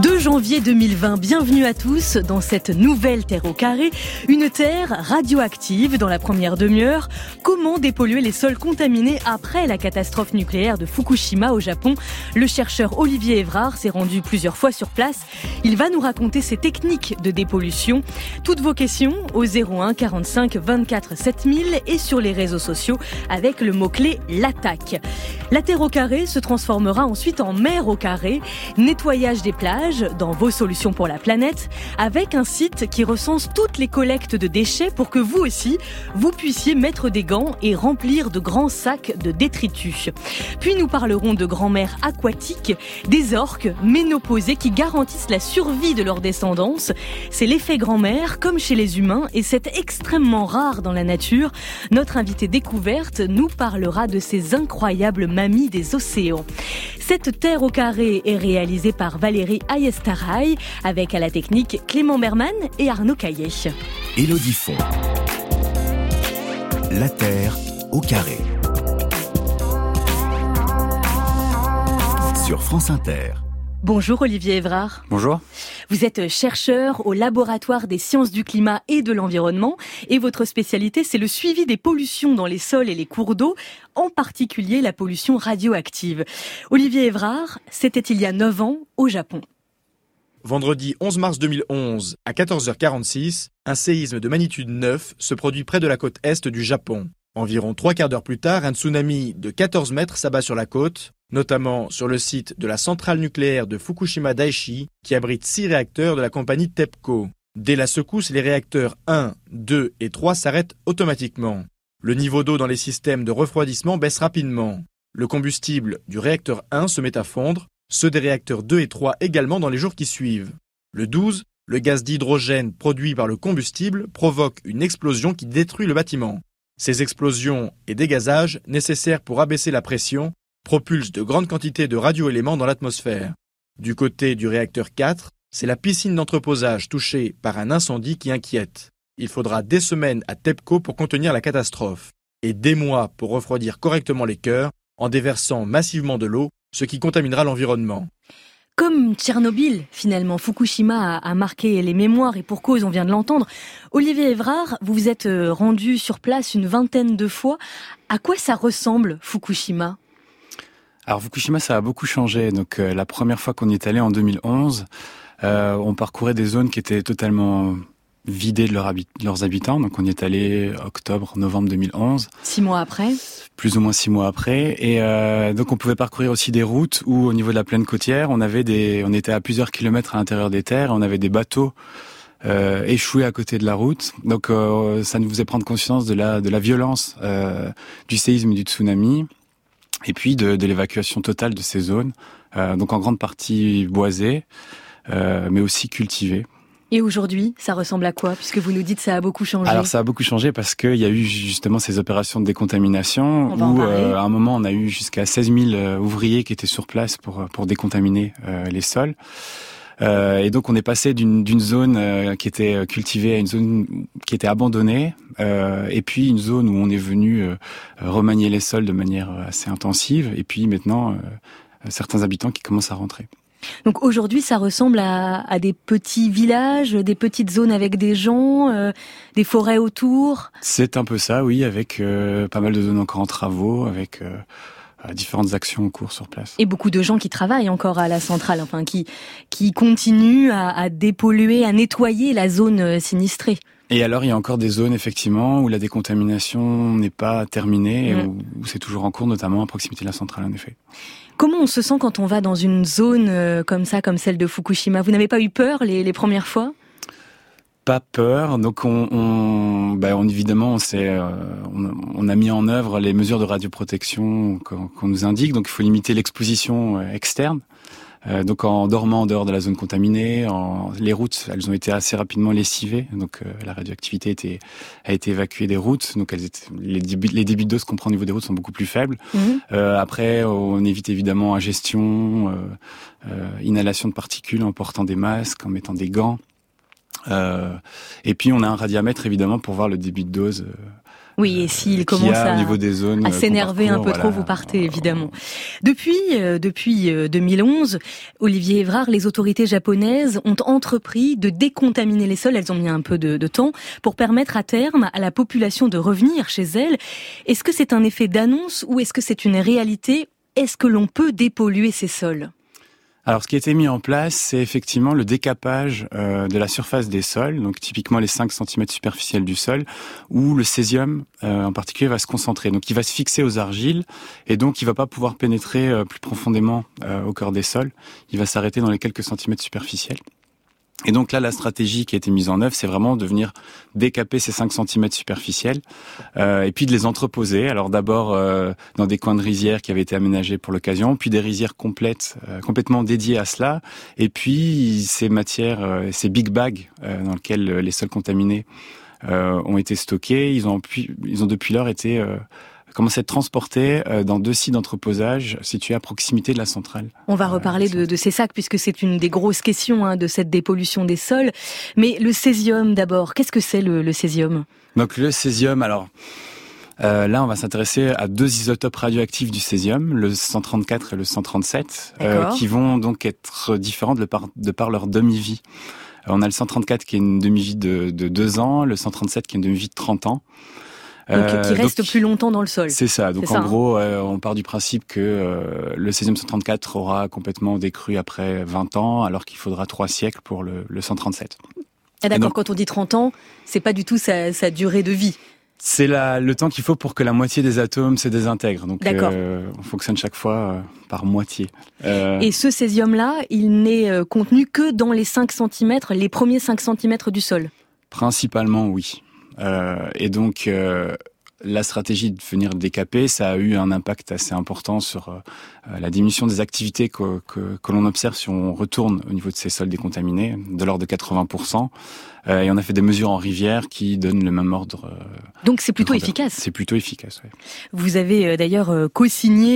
2 janvier 2020, bienvenue à tous dans cette nouvelle Terre au carré, une terre radioactive dans la première demi-heure. Comment dépolluer les sols contaminés après la catastrophe nucléaire de Fukushima au Japon? Le chercheur Olivier Évrard s'est rendu plusieurs fois sur place. Il va nous raconter ses techniques de dépollution. Toutes vos questions au 01 45 24 7000 et sur les réseaux sociaux avec le mot-clé l'attaque. La Terre au carré se transformera ensuite en mer au carré. Nettoyage des plages dans vos solutions pour la planète, avec un site qui recense toutes les collectes de déchets pour que vous aussi, vous puissiez mettre des gants et remplir de grands sacs de détritus. Puis nous parlerons de grand-mère aquatique, des orques ménopausées qui garantissent la survie de leur descendance. C'est l'effet grand-mère, comme chez les humains, et c'est extrêmement rare dans la nature. Notre invitée découverte nous parlera de ces incroyables mamies des océans. Cette Terre au carré est réalisée par Valérie Ayestaray, avec à la technique Clément Berman et Arnaud Caillet. Élodie Font. La Terre au carré. Sur France Inter. Bonjour Olivier Évrard. Bonjour. Vous êtes chercheur au laboratoire des sciences du climat et de l'environnement et votre spécialité c'est le suivi des pollutions dans les sols et les cours d'eau, en particulier la pollution radioactive. Olivier Évrard, c'était il y a 9 ans au Japon. Vendredi 11 mars 2011, à 14h46, un séisme de magnitude 9 se produit près de la côte est du Japon. Environ 3/4 d'heure plus tard, un tsunami de 14 mètres s'abat sur la côte, notamment sur le site de la centrale nucléaire de Fukushima Daiichi, qui abrite 6 réacteurs de la compagnie TEPCO. Dès la secousse, les réacteurs 1, 2 et 3 s'arrêtent automatiquement. Le niveau d'eau dans les systèmes de refroidissement baisse rapidement. Le combustible du réacteur 1 se met à fondre, ceux des réacteurs 2 et 3 également dans les jours qui suivent. Le 12, le gaz d'hydrogène produit par le combustible provoque une explosion qui détruit le bâtiment. Ces explosions et dégazages, nécessaires pour abaisser la pression, propulsent de grandes quantités de radioéléments dans l'atmosphère. Du côté du réacteur 4, c'est la piscine d'entreposage touchée par un incendie qui inquiète. Il faudra des semaines à TEPCO pour contenir la catastrophe, et des mois pour refroidir correctement les cœurs en déversant massivement de l'eau, ce qui contaminera l'environnement. Comme Tchernobyl, finalement, Fukushima a marqué les mémoires et pour cause, on vient de l'entendre. Olivier Évrard, vous vous êtes rendu sur place une vingtaine de fois. À quoi ça ressemble, Fukushima ? Alors Fukushima, ça a beaucoup changé. Donc la première fois qu'on y est allé en 2011, on parcourait des zones qui étaient totalement vidées de leurs habitants. Donc on y est allé novembre 2011. 6 mois après ? Plus ou moins 6 mois après. Et donc on pouvait parcourir aussi des routes où au niveau de la plaine côtière, on était à plusieurs kilomètres à l'intérieur des terres, et on avait des bateaux échoués à côté de la route. Donc ça nous faisait prendre conscience de la violence du séisme et du tsunami, et puis de l'évacuation totale de ces zones, donc en grande partie boisées, mais aussi cultivées. Et aujourd'hui, ça ressemble à quoi? Puisque vous nous dites que ça a beaucoup changé. Alors ça a beaucoup changé parce qu'il y a eu justement ces opérations de décontamination où à un moment on a eu jusqu'à 16 000 ouvriers qui étaient sur place pour décontaminer les sols. Et donc on est passé d'une zone qui était cultivée à une zone qui était abandonnée, et puis une zone où on est venu remanier les sols de manière assez intensive, et puis maintenant certains habitants qui commencent à rentrer. Donc aujourd'hui, ça ressemble à des petits villages, des petites zones avec des gens, des forêts autour. C'est un peu ça, oui, avec pas mal de zones encore en travaux, avec différentes actions en cours sur place. Et beaucoup de gens qui travaillent encore à la centrale, enfin qui continuent à dépolluer, à nettoyer la zone sinistrée. Et alors, il y a encore des zones, effectivement, où la décontamination n'est pas terminée, et où c'est toujours en cours, notamment à proximité de la centrale, en effet. Comment on se sent quand on va dans une zone comme ça, comme celle de Fukushima? Vous n'avez pas eu peur les premières fois? Pas peur. Donc, évidemment, on a mis en œuvre les mesures de radioprotection qu'on nous indique. Donc, il faut limiter l'exposition externe. Donc en dormant en dehors de la zone contaminée, les routes, elles ont été assez rapidement lessivées, donc la radioactivité a été évacuée des routes, donc les débits de dose qu'on prend au niveau des routes sont beaucoup plus faibles. Après, on évite évidemment ingestion, inhalation de particules en portant des masques, en mettant des gants. Et puis on a un radiamètre évidemment pour voir le débit de dose Oui, et s'il commence au niveau des zones à s'énerver un peu trop, vous partez évidemment. Depuis 2011, Olivier Évrard, les autorités japonaises ont entrepris de décontaminer les sols. Elles ont mis un peu de temps pour permettre à terme à la population de revenir chez elle. Est-ce que c'est un effet d'annonce ou est-ce que c'est une réalité ? Est-ce que l'on peut dépolluer ces sols ? Alors, ce qui a été mis en place, c'est effectivement le décapage de la surface des sols, donc typiquement les 5 cm superficiels du sol, où le césium en particulier va se concentrer. Donc, il va se fixer aux argiles et donc il va pas pouvoir pénétrer plus profondément au cœur des sols. Il va s'arrêter dans les quelques centimètres superficiels. Et donc là, la stratégie qui a été mise en œuvre, c'est vraiment de venir décaper ces 5 cm superficiels et puis de les entreposer. Alors d'abord dans des coins de rizières qui avaient été aménagés pour l'occasion, puis des rizières complètement dédiées à cela. Et puis ces matières, ces big bags dans lesquels les sols contaminés ont été stockés, ils ont depuis lors été commencé à être transportés dans 2 sites d'entreposage situés à proximité de la centrale. On va reparler de ces sacs puisque c'est une des grosses questions de cette dépollution des sols. Mais le césium d'abord, qu'est-ce que c'est le césium ? Donc le césium, alors là on va s'intéresser à 2 isotopes radioactifs du césium, le 134 et le 137, qui vont donc être différents de par leur demi-vie. On a le 134 qui est une demi-vie de 2 ans, le 137 qui est une demi-vie de 30 ans. Donc, qui reste plus longtemps dans le sol. C'est ça. Donc en gros, on part du principe que le césium 134 aura complètement décru après 20 ans, alors qu'il faudra 3 siècles pour le 137. Ah d'accord, donc, quand on dit 30 ans, c'est pas du tout sa durée de vie. C'est le temps qu'il faut pour que la moitié des atomes se désintègrent. Donc on fonctionne chaque fois par moitié. Et ce césium-là, il n'est contenu que dans les 5 cm, les premiers 5 cm du sol. Principalement, oui. Et donc la stratégie de venir décaper, ça a eu un impact assez important sur la diminution des activités que l'on observe si on retourne au niveau de ces sols décontaminés, de l'ordre de 80%. Et on a fait des mesures en rivière qui donnent le même ordre. Donc c'est plutôt efficace. C'est plutôt efficace, oui. Vous avez d'ailleurs co-signé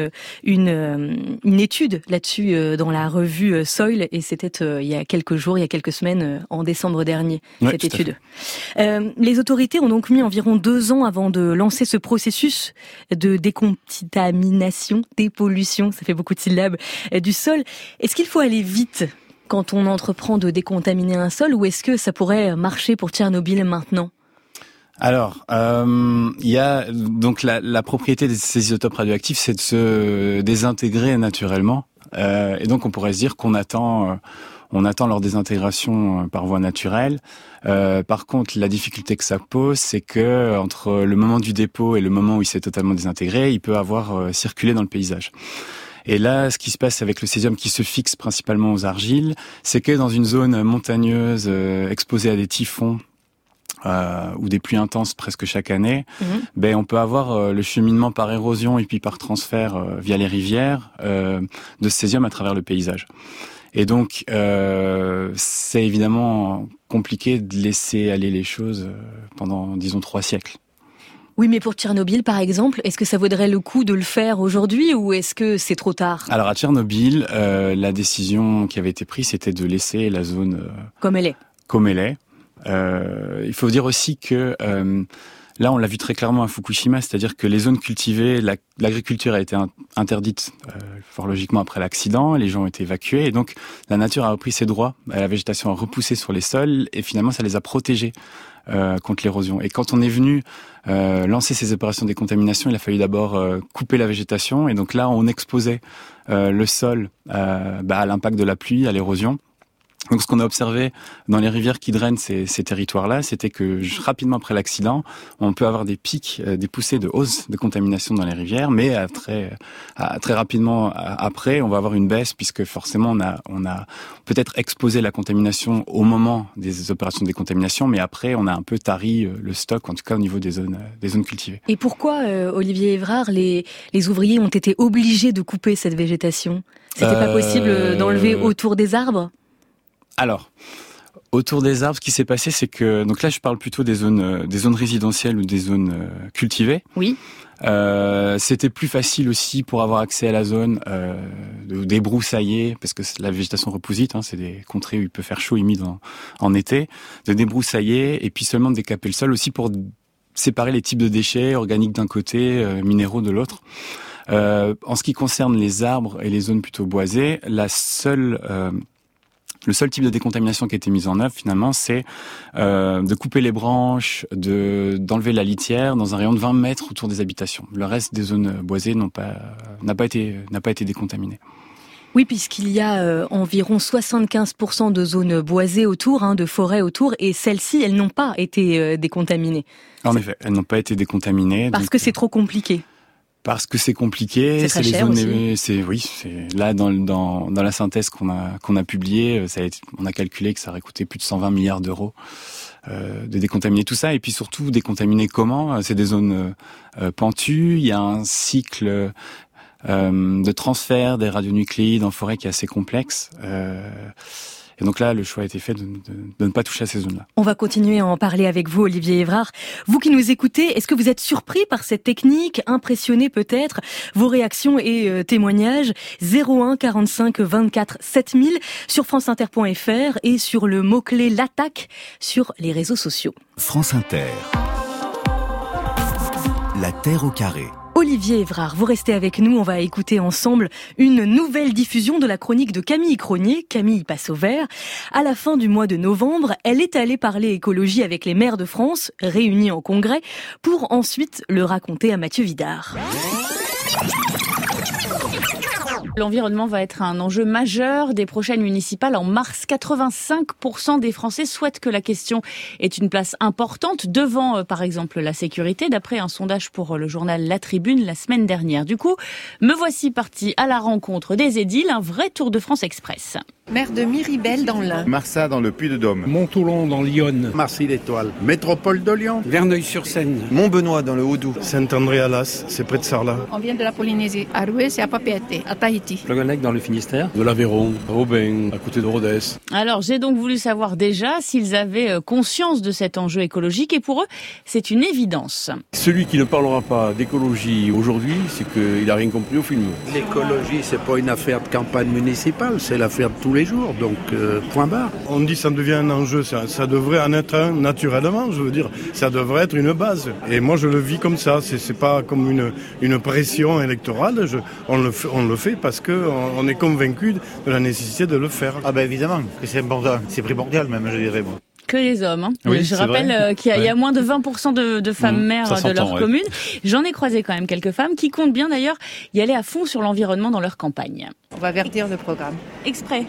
une étude là-dessus dans la revue Soil, et c'était il y a quelques jours, il y a quelques semaines, en décembre dernier, cette étude. Les autorités ont donc mis environ 2 ans avant de lancer ce processus de décontamination, dépollution, ça fait beaucoup de syllabes, du sol. Est-ce qu'il faut aller vite quand on entreprend de décontaminer un sol, ou est-ce que ça pourrait marcher pour Tchernobyl maintenant ? Alors, il y a donc la propriété de ces isotopes radioactifs, c'est de se désintégrer naturellement, et donc on pourrait se dire qu'on attend leur désintégration par voie naturelle. Par contre, la difficulté que ça pose, c'est que entre le moment du dépôt et le moment où il s'est totalement désintégré, il peut avoir circulé dans le paysage. Et là, ce qui se passe avec le césium qui se fixe principalement aux argiles, c'est que dans une zone montagneuse exposée à des typhons ou des pluies intenses presque chaque année, on peut avoir le cheminement par érosion et puis par transfert via les rivières de ce césium à travers le paysage. Et donc, c'est évidemment compliqué de laisser aller les choses pendant, disons, 3 siècles. Oui, mais pour Tchernobyl, par exemple, est-ce que ça vaudrait le coup de le faire aujourd'hui ou est-ce que c'est trop tard ? Alors, à Tchernobyl, la décision qui avait été prise, c'était de laisser la zone comme elle est. Il faut dire aussi que là, on l'a vu très clairement à Fukushima, c'est-à-dire que les zones cultivées, l'agriculture a été interdite fort logiquement après l'accident, les gens ont été évacués et donc la nature a repris ses droits, la végétation a repoussé sur les sols et finalement ça les a protégés contre l'érosion. Et quand on est venu lancer ces opérations de décontamination, il a fallu d'abord couper la végétation et donc là on exposait le sol à l'impact de la pluie, à l'érosion. Donc ce qu'on a observé dans les rivières qui drainent ces territoires-là, c'était que rapidement après l'accident, on peut avoir des pics, des poussées de hausse de contamination dans les rivières, mais très rapidement après, on va avoir une baisse puisque forcément on a peut-être exposé la contamination au moment des opérations de décontamination, mais après on a un peu tari le stock, en tout cas au niveau des zones cultivées. Et pourquoi, Olivier Évrard, les ouvriers ont été obligés de couper cette végétation ? C'était pas possible d'enlever autour des arbres ? Alors, autour des arbres, ce qui s'est passé, c'est que donc là, je parle plutôt des zones résidentielles ou des zones cultivées. Oui. C'était plus facile aussi pour avoir accès à la zone de débroussailler, parce que la végétation repousse vite. C'est des contrées où il peut faire chaud, humide en été, de débroussailler et puis seulement de décaper le sol aussi pour séparer les types de déchets, organiques d'un côté, minéraux de l'autre. En ce qui concerne les arbres et les zones plutôt boisées, le seul type de décontamination qui a été mis en œuvre finalement, c'est de couper les branches, d'enlever la litière dans un rayon de 20 mètres autour des habitations. Le reste des zones boisées n'a pas été décontaminé. Oui, puisqu'il y a environ 75% de zones boisées autour, de forêts autour, et celles-ci, elles n'ont pas été décontaminées. En effet, elles n'ont pas été décontaminées. Parce que c'est trop compliqué. Parce que c'est compliqué. C'est très cher aussi. C'est là dans la synthèse qu'on a publiée, on a calculé que ça aurait coûté plus de 120 milliards d'euros de décontaminer tout ça. Et puis surtout décontaminer comment ? C'est des zones pentues. Il y a un cycle de transfert des radionucléides en forêt qui est assez complexe. Et donc là, le choix a été fait de ne pas toucher à ces zones-là. On va continuer à en parler avec vous, Olivier Évrard. Vous qui nous écoutez, est-ce que vous êtes surpris par cette technique, impressionné peut-être ? Vos réactions et témoignages, 01 45 24 7000 sur franceinter.fr et sur le mot-clé l'attaque sur les réseaux sociaux. France Inter. La Terre au carré. Olivier Évrard, vous restez avec nous, on va écouter ensemble une nouvelle diffusion de la chronique de Camille Cronier. Camille passe au vert. À la fin du mois de novembre, elle est allée parler écologie avec les maires de France, réunis en congrès, pour ensuite le raconter à Mathieu Vidard. L'environnement va être un enjeu majeur des prochaines municipales en mars. 85% des Français souhaitent que la question ait une place importante devant, par exemple, la sécurité, d'après un sondage pour le journal La Tribune la semaine dernière. Du coup, me voici partie à la rencontre des édiles, un vrai Tour de France Express. Maire de Miribel dans l'Ain. Marsat dans le Puy-de-Dôme. Montholon dans l'Yonne. Marcy-l'Étoile. Métropole de Lyon. Verneuil-sur-Seine. Montbenoît dans le Haut-Doubs. Saint-André-à-Las, c'est près de Sarlat. On vient de la Polynésie. À Roué, c'est à Papeete, à Tahiti. Plogonec dans le Finistère. De l'Aveyron, à Aubin, à côté de Rodez. Alors, j'ai donc voulu savoir déjà s'ils avaient conscience de cet enjeu écologique et pour eux, c'est une évidence. Celui qui ne parlera pas d'écologie aujourd'hui, c'est qu'il n'a rien compris au film. L'écologie, c'est pas une affaire de campagne municipale, c'est l'affaire de tous les jours, donc point barre. On dit que ça devient un enjeu, ça devrait en être un naturellement, je veux dire, ça devrait être une base. Et moi je le vis comme ça, c'est pas comme une pression électorale, on le fait parce qu'on est convaincu de la nécessité de le faire. Ah ben évidemment, que c'est important, c'est primordial même, je dirais. Bon. Que les hommes. Oui, je rappelle qu'il y a moins de 20% de femmes maires de leur commune. J'en ai croisé quand même quelques femmes qui comptent bien d'ailleurs y aller à fond sur l'environnement dans leur campagne. On va verdir le programme. Exprès.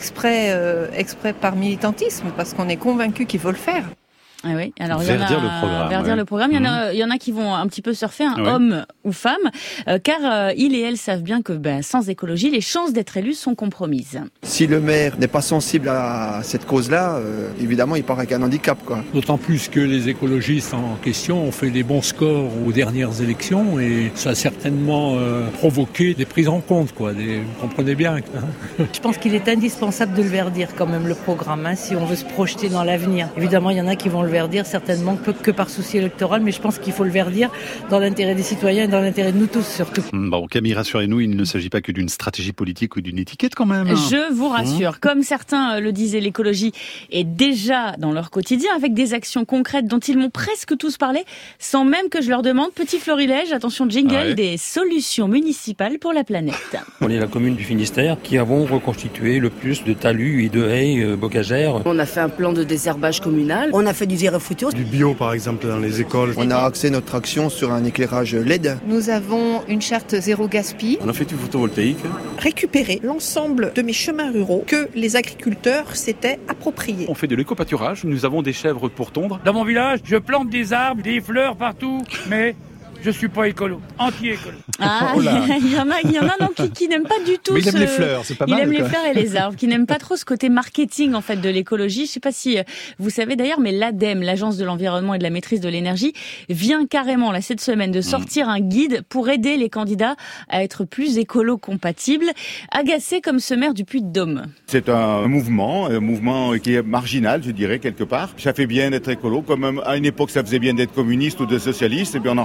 Exprès par militantisme, parce qu'on est convaincu qu'il faut le faire. Ah oui, alors verdir le programme. Il y en a qui vont un petit peu surfer, hommes ou femmes, car ils et elles savent bien que sans écologie, les chances d'être élus sont compromises. Si le maire n'est pas sensible à cette cause-là, évidemment, il part avec un handicap, quoi. D'autant plus que les écologistes en question ont fait des bons scores aux dernières élections et ça a certainement provoqué des prises en compte, quoi. Vous comprenez bien. Je pense qu'il est indispensable de le verdir quand même, le programme, si on veut se projeter dans l'avenir. Évidemment, il y en a qui vont le verdir certainement que par souci électoral, mais je pense qu'il faut le verdir dans l'intérêt des citoyens et dans l'intérêt de nous tous surtout. Bon, Camille, rassurez-nous, il ne s'agit pas que d'une stratégie politique ou d'une étiquette quand même. Je vous rassure, comme certains le disaient, l'écologie est déjà dans leur quotidien avec des actions concrètes dont ils m'ont presque tous parlé, sans même que je leur demande, petit florilège, attention jingle, des solutions municipales pour la planète. On est la commune du Finistère qui avons reconstitué le plus de talus et de haies bocagères. On a fait un plan de désherbage communal, on a fait du zéro futur. Du bio par exemple dans les écoles. On a axé notre action sur un éclairage LED. Nous avons une charte zéro gaspille. On a fait du photovoltaïque. Récupérer l'ensemble de mes chemins ruraux que les agriculteurs s'étaient appropriés. On fait de l'éco-pâturage, nous avons des chèvres pour tondre. Dans mon village, je plante des arbres, des fleurs partout, mais je suis pas écolo, anti-écolo. Ah, il y en a donc qui n'aiment pas du tout. Mais il aime les fleurs, c'est pas mal. Il aime les fleurs et les arbres, qui n'aiment pas trop ce côté marketing en fait de l'écologie. Je sais pas si vous savez d'ailleurs, mais l'ADEME, l'Agence de l'environnement et de la maîtrise de l'énergie, vient carrément là cette semaine de sortir un guide pour aider les candidats à être plus écolo-compatibles. Agacé comme ce maire du Puy-de-Dôme. C'est un mouvement qui est marginal, je dirais, quelque part. Ça fait bien d'être écolo, comme à une époque ça faisait bien d'être communiste ou de socialiste, et bien on en revient.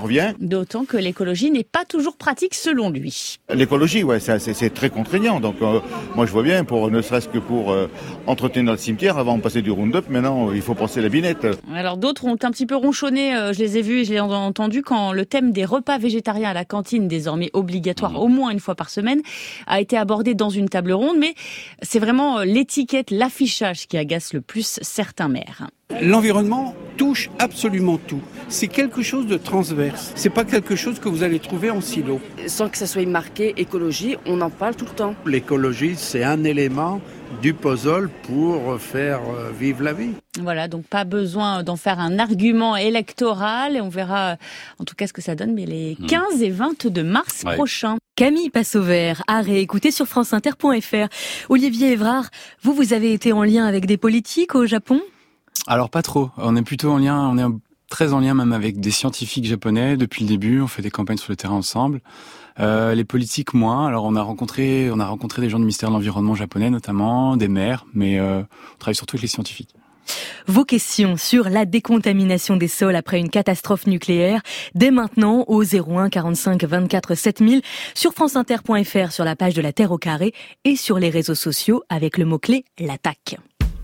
D'autant que l'écologie n'est pas toujours pratique selon lui. L'écologie, ouais, c'est très contraignant. Donc moi je vois bien, ne serait-ce que pour entretenir notre cimetière, avant on passait du Roundup, maintenant il faut passer la binette. Alors d'autres ont un petit peu ronchonné, je les ai vus et je les ai entendus quand le thème des repas végétariens à la cantine, désormais obligatoire au moins une fois par semaine, a été abordé dans une table ronde. Mais c'est vraiment l'étiquette, l'affichage qui agace le plus certains maires. L'environnement touche absolument tout. C'est quelque chose de transverse. C'est pas quelque chose que vous allez trouver en silo. Sans que ça soit marqué écologie, on en parle tout le temps. L'écologie, c'est un élément du puzzle pour faire vivre la vie. Voilà, donc pas besoin d'en faire un argument électoral et on verra en tout cas ce que ça donne mais les 15 et 22 mars prochains. Camille Passe-Auvert à réécouter sur franceinter.fr. Olivier Évrard, vous avez été en lien avec des politiques au Japon ? Alors pas trop, on est plutôt en lien, on est très en lien même avec des scientifiques japonais depuis le début, on fait des campagnes sur le terrain ensemble. Les politiques moins, alors on a rencontré des gens du ministère de l'Environnement japonais notamment, des maires, mais on travaille surtout avec les scientifiques. Vos questions sur la décontamination des sols après une catastrophe nucléaire, dès maintenant au 01 45 24 7000, sur franceinter.fr, sur la page de la Terre au carré et sur les réseaux sociaux avec le mot-clé « l'attaque ».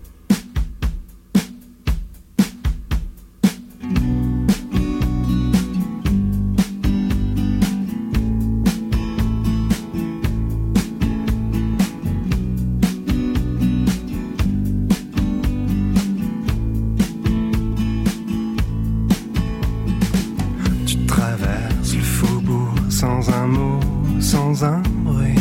Sans un mot, sans un bruit.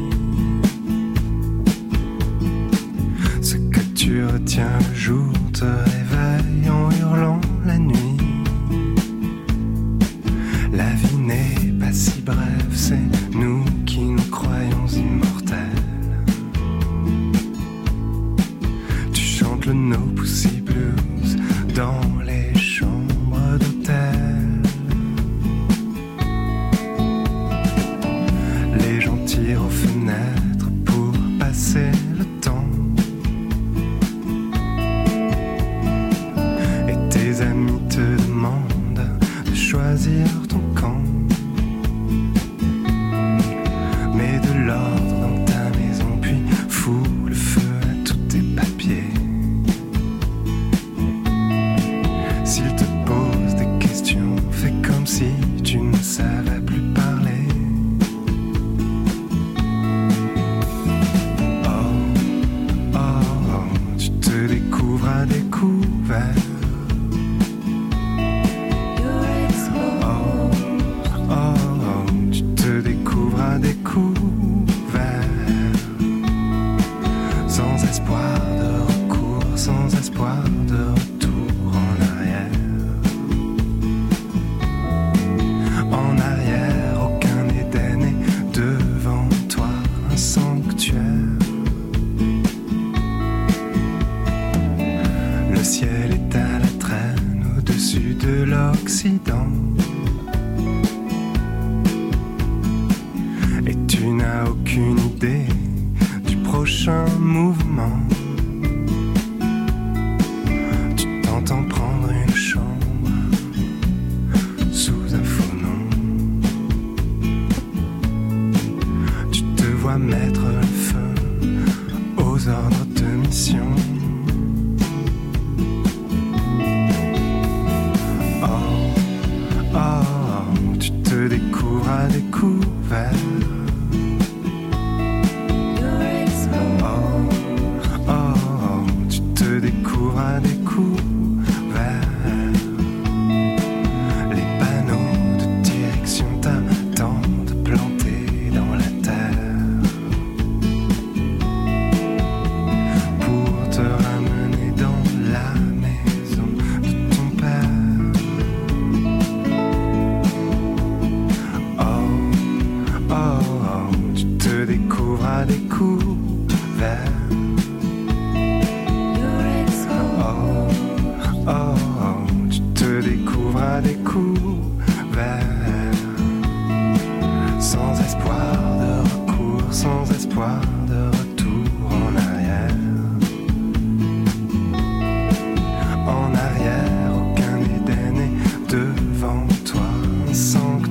Ce que tu retiens le jour te réveille en hurlant la nuit. La vie n'est pas si brève, c'est nous qui nous croyons immortels. Tu chantes le No Pussy Blues dans les chambres d'hôtel. Tire aux fenêtres pour passer le temps. Et tes amis te demandent de choisir ton camp. Mets de l'ordre dans ta maison, puis fous le feu à tous tes papiers. S'il te pose des questions, fais comme si tu ne savais plus parler. Tu te découvres à découvert, sans espoir de recours, sans espoir de retour en arrière. En arrière, aucun Éden est devant toi, un sanctuaire. Le ciel est à la traîne au-dessus de l'Occident. Et tu n'as aucune idée du prochain mouvement. Tu t'entends prendre une chambre sous un faux nom. Tu te vois mettre le feu aux ordres de mission. Tu te découvres à découvert. Tu te découvres à découvert. Les panneaux de direction t'attendent plantés dans la terre pour te ramener dans la maison de ton père. Tu te découvres à découvert. Tu te découvres à découvert. Sans espoir de recours, sans espoir de retour en arrière. En arrière, aucun Éden est devant toi, un sanctuaire.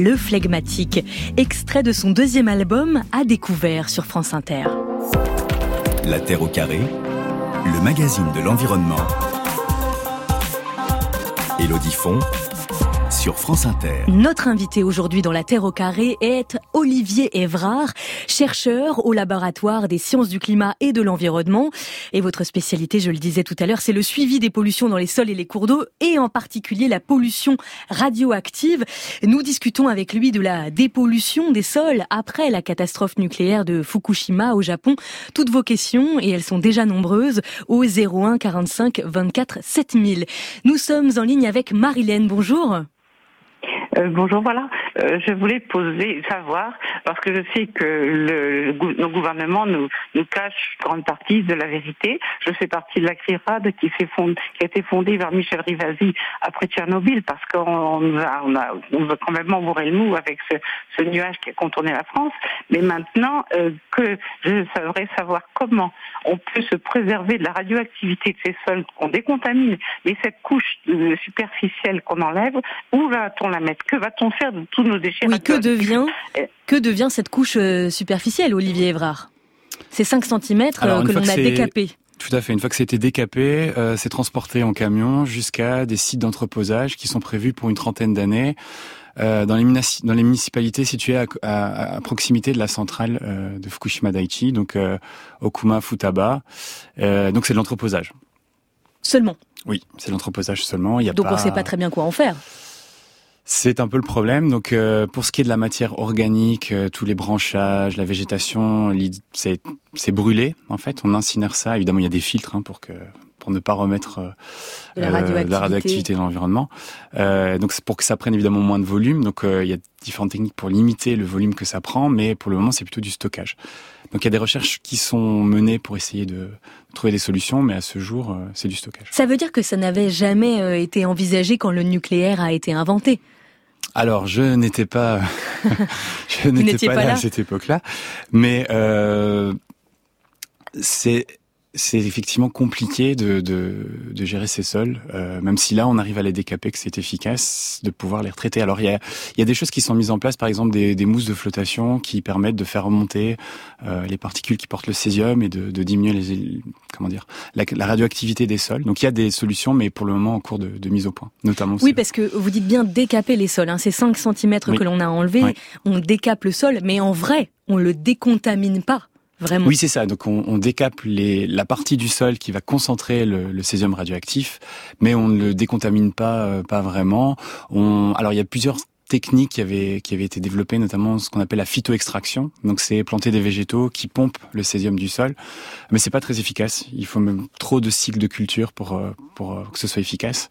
Le Phlegmatique, extrait de son 2e album à découvert sur France Inter. La Terre au carré, le magazine de l'environnement. Élodie Font sur France Inter. Notre invité aujourd'hui dans La Terre au carré est Olivier Évrard, chercheur au laboratoire des sciences du climat et de l'environnement. Et votre spécialité, je le disais tout à l'heure, c'est le suivi des pollutions dans les sols et les cours d'eau, et en particulier la pollution radioactive. Nous discutons avec lui de la dépollution des sols après la catastrophe nucléaire de Fukushima au Japon. Toutes vos questions, et elles sont déjà nombreuses, au 01 45 24 7000. Nous sommes en ligne avec Marilène. Bonjour. Bonjour, voilà. Je voulais savoir, parce que je sais que nos gouvernements nous cachent une grande partie de la vérité. Je fais partie de la CRIRAD qui a été fondée par Michel Rivasi après Tchernobyl, parce qu'on veut quand même bourrer le mou avec ce nuage qui a contourné la France. Mais maintenant que je voudrais savoir comment on peut se préserver de la radioactivité de ces sols qu'on décontamine, mais cette couche superficielle qu'on enlève, où va-t-on la mettre? Que va-t-on faire de tous nos déchets radioactifs? Que devient cette couche superficielle, Olivier Évrard? Ces 5 cm que l'on a décapés. Tout à fait. Une fois que c'était décapé, c'est transporté en camion jusqu'à des sites d'entreposage qui sont prévus pour une 30aine d'années dans les municipalités situées à proximité de la centrale de Fukushima Daiichi, donc Okuma Futaba. Donc c'est de l'entreposage. Seulement? Oui, c'est de l'entreposage seulement. Donc on ne sait pas très bien quoi en faire. C'est un peu le problème. Donc, pour ce qui est de la matière organique, tous les branchages, la végétation, c'est brûlé. En fait, on incinère ça. Évidemment, il y a des filtres pour ne pas remettre de la radioactivité dans l'environnement. Donc, c'est pour que ça prenne évidemment moins de volume. Donc, il y a différentes techniques pour limiter le volume que ça prend, mais pour le moment, c'est plutôt du stockage. Donc, il y a des recherches qui sont menées pour essayer de trouver des solutions, mais à ce jour, c'est du stockage. Ça veut dire que ça n'avait jamais été envisagé quand le nucléaire a été inventé? Alors, je n'étais pas, là à cette époque-là, mais c'est effectivement compliqué de gérer ces sols, même si là on arrive à les décaper, que c'est efficace, de pouvoir les retraiter. Alors il y a des choses qui sont mises en place, par exemple des mousses de flottation qui permettent de faire remonter les particules qui portent le césium et de diminuer la radioactivité des sols. Donc il y a des solutions, mais pour le moment en cours de mise au point, notamment. Oui, parce que vous dites bien décaper les sols, hein. Ces 5 cm que l'on a enlevés, on décape le sol, mais en vrai, on le décontamine pas. Vraiment. Oui, c'est ça. Donc, on décape la partie du sol qui va concentrer le césium radioactif, mais on ne le décontamine pas vraiment. Alors, il y a plusieurs techniques qui avaient été développées, notamment ce qu'on appelle la phytoextraction. Donc, c'est planter des végétaux qui pompent le césium du sol, mais c'est pas très efficace. Il faut même trop de cycles de culture pour que ce soit efficace.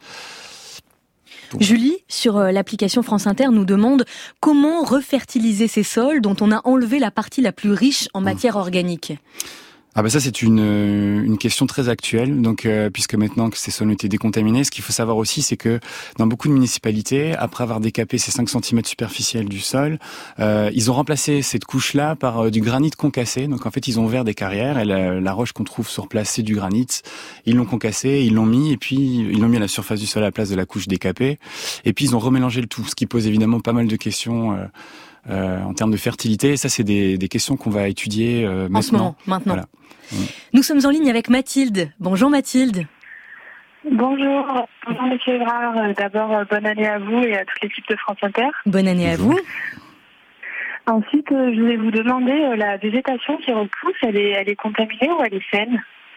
Julie, sur l'application France Inter, nous demande comment refertiliser ces sols dont on a enlevé la partie la plus riche en matière organique. Ah bah ça c'est une question très actuelle, donc puisque maintenant que ces sols ont été décontaminés, ce qu'il faut savoir aussi c'est que dans beaucoup de municipalités, après avoir décapé ces 5 cm superficiels du sol, ils ont remplacé cette couche-là par du granit concassé. Donc en fait ils ont ouvert des carrières et la roche qu'on trouve sur place c'est du granit. Ils l'ont concassé, ils l'ont mis et puis ils l'ont mis à la surface du sol à la place de la couche décapée. Et puis ils ont remélangé le tout, ce qui pose évidemment pas mal de questions. En termes de fertilité, et ça c'est des questions qu'on va étudier maintenant. En ce moment, maintenant. Voilà. Nous sommes en ligne avec Mathilde. Bonjour Mathilde. Bonjour Monsieur Évrard. D'abord, bonne année à vous et à toute l'équipe de France Inter. Bonne année à vous. Ensuite, je voulais vous demander, la végétation qui repousse, elle est contaminée ou elle est saine?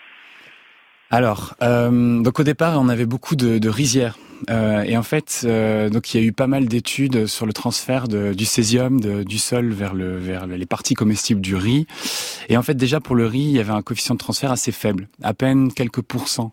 Alors, donc au départ, on avait beaucoup de rizières. Et en fait, donc il y a eu pas mal d'études sur le transfert du césium du sol vers les parties comestibles du riz. Et en fait, déjà pour le riz, il y avait un coefficient de transfert assez faible, à peine quelques pourcents.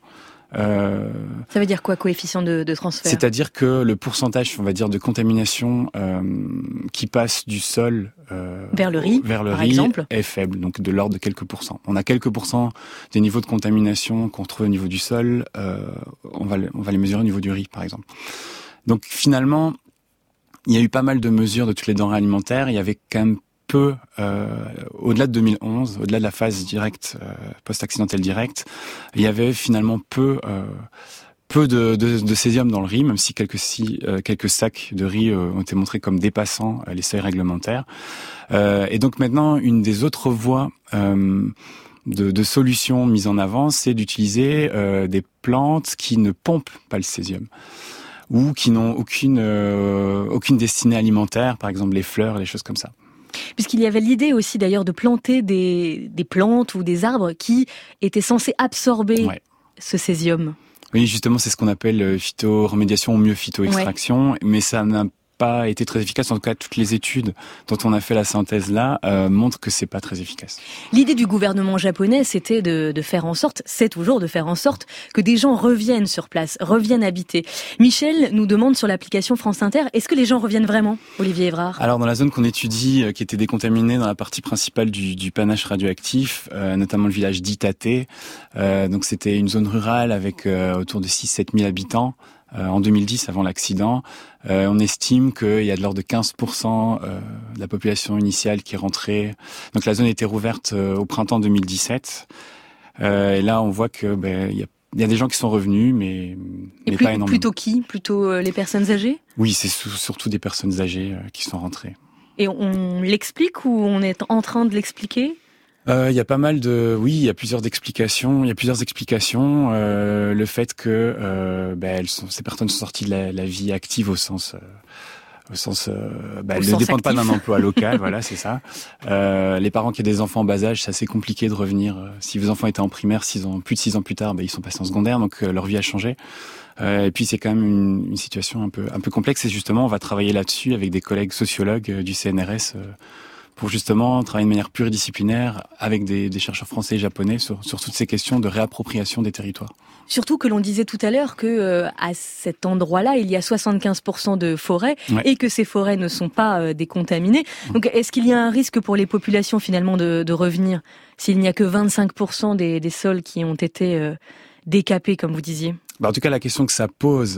Ça veut dire quoi, coefficient de transfert? C'est-à-dire que le pourcentage, on va dire, de contamination qui passe du sol vers le riz, exemple, est faible, donc de l'ordre de quelques pourcents. On a quelques pourcents des niveaux de contamination qu'on trouve au niveau du sol, on va les mesurer au niveau du riz, par exemple. Donc finalement, il y a eu pas mal de mesures de toutes les denrées alimentaires, il y avait quand même peu, au-delà de 2011, au-delà de la phase directe, post-accidentelle directe, il y avait finalement peu peu de césium dans le riz, même si quelques sacs de riz ont été montrés comme dépassant les seuils réglementaires. Et donc maintenant, une des autres voies de solutions mises en avant, c'est d'utiliser des plantes qui ne pompent pas le césium ou qui n'ont aucune destinée alimentaire, par exemple les fleurs, les choses comme ça. Puisqu'il y avait l'idée aussi d'ailleurs de planter des plantes ou des arbres qui étaient censés absorber ce césium. Oui, justement, c'est ce qu'on appelle phytoremédiation ou mieux phytoextraction, mais ça n'a pas été très efficace. En tout cas, toutes les études dont on a fait la synthèse là montrent que c'est pas très efficace. L'idée du gouvernement japonais, c'était de faire en sorte, c'est toujours de faire en sorte que des gens reviennent sur place, reviennent habiter. Michel nous demande sur l'application France Inter, est-ce que les gens reviennent vraiment, Olivier Évrard ? Alors dans la zone qu'on étudie, qui était décontaminée dans la partie principale du panache radioactif, notamment le village d'Itate, donc c'était une zone rurale avec autour de 6-7 000 habitants. En 2010, avant l'accident, on estime qu'il y a de l'ordre de 15% de la population initiale qui est rentrée. Donc la zone a été rouverte au printemps 2017. Et là, on voit que il y a des gens qui sont revenus, mais pas énormément. Plutôt qui ? Plutôt les personnes âgées ? Oui, c'est surtout des personnes âgées qui sont rentrées. Et on l'explique ou on est en train de l'expliquer ? Il y a pas mal il y a plusieurs explications. Le fait que ces personnes sont sorties de la vie active au sens elles ne dépendent pas d'un emploi local, voilà, c'est ça. Les parents qui ont des enfants en bas âge, c'est assez compliqué de revenir. Si vos enfants étaient en primaire, plus de 6 ans plus tard, ils sont passés en secondaire, donc leur vie a changé. Et puis c'est quand même une situation un peu complexe. Et justement, on va travailler là-dessus avec des collègues sociologues du CNRS. Pour justement travailler de manière pluridisciplinaire avec des chercheurs français et japonais sur toutes ces questions de réappropriation des territoires. Surtout que l'on disait tout à l'heure que à cet endroit-là, il y a 75% de forêts et que ces forêts ne sont pas décontaminées. Donc est-ce qu'il y a un risque pour les populations finalement de revenir s'il n'y a que 25% des sols qui ont été décapés, comme vous disiez ? En tout cas, la question que ça pose,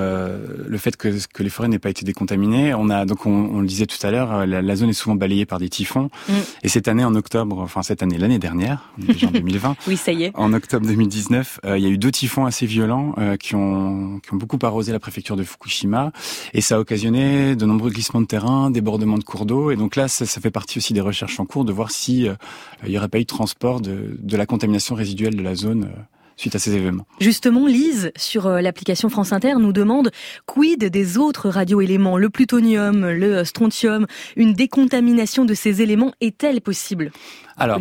le fait que les forêts n'aient pas été décontaminées, on le disait tout à l'heure, la zone est souvent balayée par des typhons. Et cette année, l'année dernière, déjà en 2020, oui, ça y est. En octobre 2019, il y a eu 2 typhons assez violents qui ont beaucoup arrosé la préfecture de Fukushima, et ça a occasionné de nombreux glissements de terrain, débordements de cours d'eau. Et donc là, ça fait partie aussi des recherches en cours de voir si il y aurait pas eu de transport de la contamination résiduelle de la zone. Suite à ces événements. Justement, Lise, sur l'application France Inter, nous demande quid des autres radioéléments, le plutonium, le strontium, une décontamination de ces éléments est-elle possible ? Alors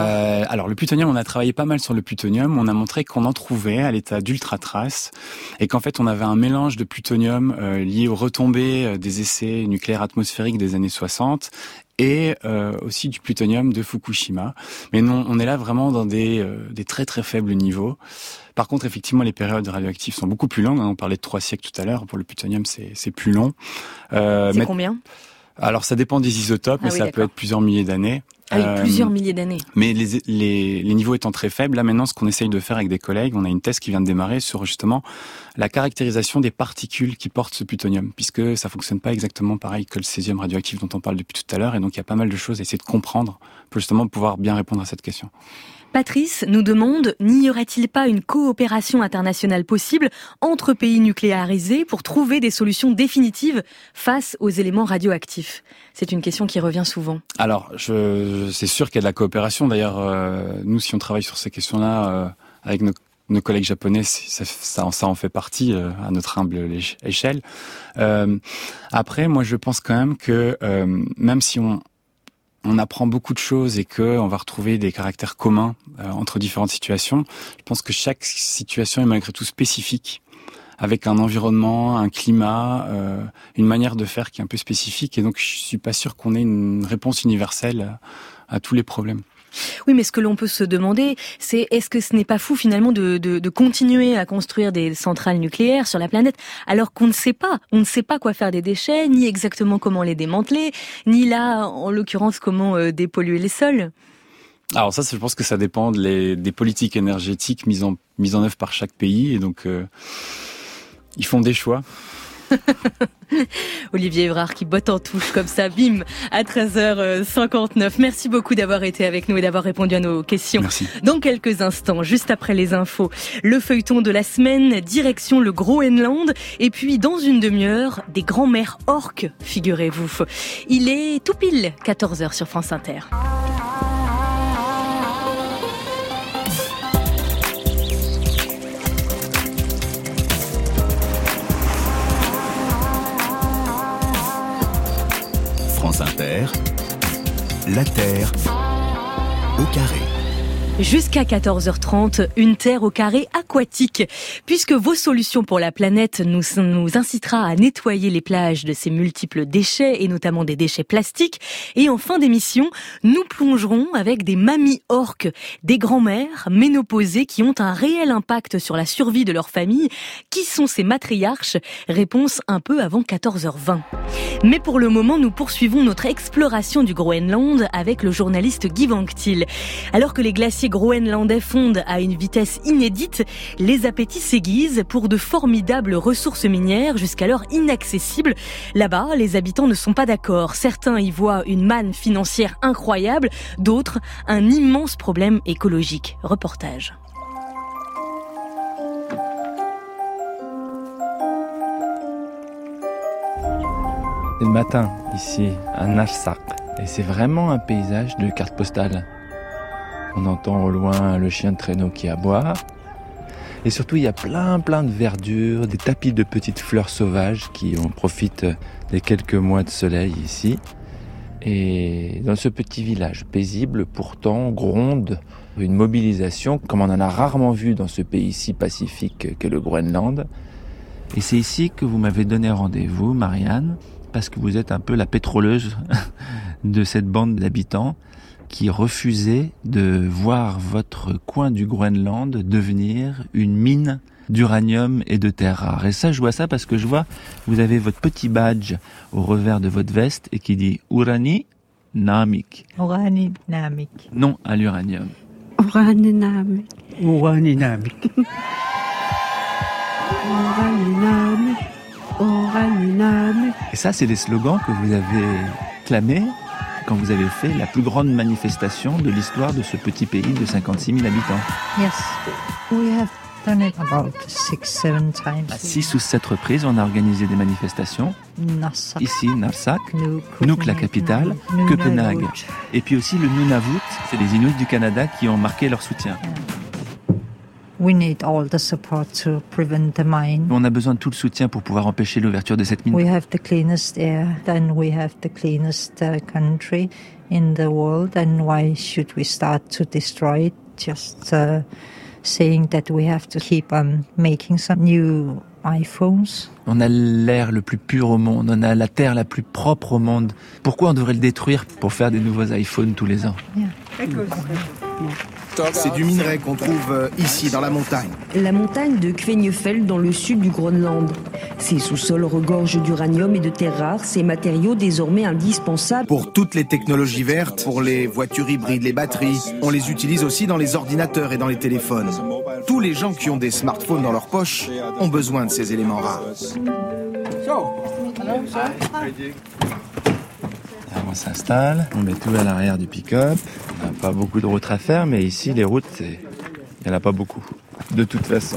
le plutonium, on a travaillé pas mal sur le plutonium. On a montré qu'on en trouvait à l'état d'ultratrace et qu'en fait on avait un mélange de plutonium lié aux retombées des essais nucléaires atmosphériques des années 60 et aussi du plutonium de Fukushima. Mais non, on est là vraiment dans des très très faibles niveaux. Par contre, effectivement, les périodes radioactives sont beaucoup plus longues. On parlait de 3 siècles tout à l'heure. Pour le plutonium, c'est plus long. C'est combien ? Alors ça dépend des isotopes, mais ça peut être plusieurs milliers d'années. Plusieurs milliers d'années. Mais les niveaux étant très faibles, là maintenant, ce qu'on essaye de faire avec des collègues, on a une thèse qui vient de démarrer sur justement la caractérisation des particules qui portent ce plutonium, puisque ça fonctionne pas exactement pareil que le césium radioactif dont on parle depuis tout à l'heure, et donc il y a pas mal de choses à essayer de comprendre pour justement pouvoir bien répondre à cette question. Patrice nous demande, n'y aurait-il pas une coopération internationale possible entre pays nucléarisés pour trouver des solutions définitives face aux éléments radioactifs ? C'est une question qui revient souvent. Alors, c'est sûr qu'il y a de la coopération. D'ailleurs, nous, si on travaille sur ces questions-là avec nos collègues japonais, ça en fait partie à notre humble échelle. Après, moi, je pense quand même que même si on apprend beaucoup de choses et que on va retrouver des caractères communs entre différentes situations, je pense que chaque situation est malgré tout spécifique, avec un environnement, un climat, une manière de faire qui est un peu spécifique, et donc je suis pas sûr qu'on ait une réponse universelle à tous les problèmes. Oui, mais ce que l'on peut se demander, c'est est-ce que ce n'est pas fou finalement de continuer à construire des centrales nucléaires sur la planète alors qu'on ne sait pas. On ne sait pas quoi faire des déchets, ni exactement comment les démanteler, ni là, en l'occurrence, comment dépolluer les sols. Alors ça, je pense que ça dépend des politiques énergétiques mises en œuvre par chaque pays, et donc ils font des choix. Olivier Évrard qui botte en touche comme ça, bim, à 13h59. Merci beaucoup d'avoir été avec nous et d'avoir répondu à nos questions. Merci. Dans quelques instants, juste après les infos, le feuilleton de la semaine, direction le Groenland. Et puis, dans une demi-heure, des grands-mères orques, figurez-vous. Il est tout pile 14h sur France Inter. France Inter, la Terre au carré. Jusqu'à 14h30, une terre au carré aquatique. Puisque vos solutions pour la planète nous incitera à nettoyer les plages de ces multiples déchets, et notamment des déchets plastiques. Et en fin d'émission, nous plongerons avec des mamies orques, des grands-mères ménopausées qui ont un réel impact sur la survie de leur famille. Qui sont ces matriarches ? Réponse un peu avant 14h20. Mais pour le moment, nous poursuivons notre exploration du Groenland avec le journaliste Guy Vanctil. Alors que les glaciers groenlandais fondent à une vitesse inédite, les appétits s'aiguisent pour de formidables ressources minières jusqu'alors inaccessibles. Là-bas, les habitants ne sont pas d'accord. Certains y voient une manne financière incroyable, d'autres un immense problème écologique. Reportage. C'est le matin, ici, à Narsaq. Et c'est vraiment un paysage de carte postale. On entend au loin le chien de traîneau qui aboie. Et surtout, il y a plein de verdure, des tapis de petites fleurs sauvages qui en profitent des quelques mois de soleil ici. Et dans ce petit village paisible, pourtant, gronde une mobilisation comme on en a rarement vu dans ce pays si pacifique qu'est le Groenland. Et c'est ici que vous m'avez donné rendez-vous, Marianne, parce que vous êtes un peu la pétroleuse de cette bande d'habitants qui refusait de voir votre coin du Groenland devenir une mine d'uranium et de terres rares. Et ça, je vois ça parce que je vois, vous avez votre petit badge au revers de votre veste et qui dit Urani Namik. Urani Namik. Non à l'uranium. Urani Namik. Urani Namik. Urani Namik. Urani Namik. Et ça, c'est les slogans que vous avez clamés quand vous avez fait la plus grande manifestation de l'histoire de ce petit pays de 56 000 habitants. Yes, we have done it about 6-7 times. À 6 ou 7 reprises, on a organisé des manifestations. Narsaq. Ici, Narsaq, Nuuk, la capitale, Copenhague. Et puis aussi le Nunavut, c'est les Inuits du Canada qui ont marqué leur soutien. We need all the support to prevent the mine. On a besoin de tout le soutien pour pouvoir empêcher l'ouverture de cette mine. We have the cleanest air, then we have the cleanest country in the world, and why should we start to destroy it? Just saying that we have to keep on making some new iPhones. On a l'air le plus pur au monde, on a la terre la plus propre au monde. Pourquoi on devrait le détruire pour faire des nouveaux iPhones tous les ans? C'est du minerai qu'on trouve ici, dans la montagne. La montagne de Kvenefjell dans le sud du Groenland. Ces sous-sols regorgent d'uranium et de terres rares, ces matériaux désormais indispensables. Pour toutes les technologies vertes, pour les voitures hybrides, les batteries, on les utilise aussi dans les ordinateurs et dans les téléphones. Tous les gens qui ont des smartphones dans leur poche ont besoin de ces éléments rares. On s'installe, on met tout à l'arrière du pick-up. On n'a pas beaucoup de routes à faire, mais ici, les routes, il n'y en a pas beaucoup. De toute façon.